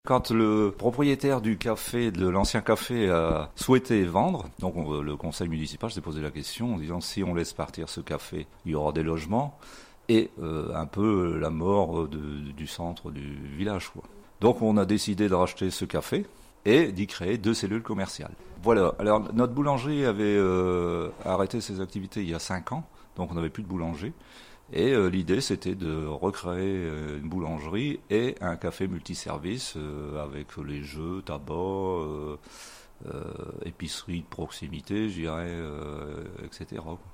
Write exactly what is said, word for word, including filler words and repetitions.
Quand le propriétaire du café, de l'ancien café, a souhaité vendre, donc on, le conseil municipal s'est posé la question en disant si on laisse partir ce café, il y aura des logements et euh, un peu la mort de, du centre du village, quoi. Donc on a décidé de racheter ce café et d'y créer deux cellules commerciales. Voilà, alors notre boulangerie avait euh, arrêté ses activités il y a cinq ans, donc on n'avait plus de boulanger. Et euh, l'idée, c'était de recréer euh, une boulangerie et un café multiservice euh, avec les jeux, tabac, euh, euh, épicerie de proximité, je dirais, euh, et cetera.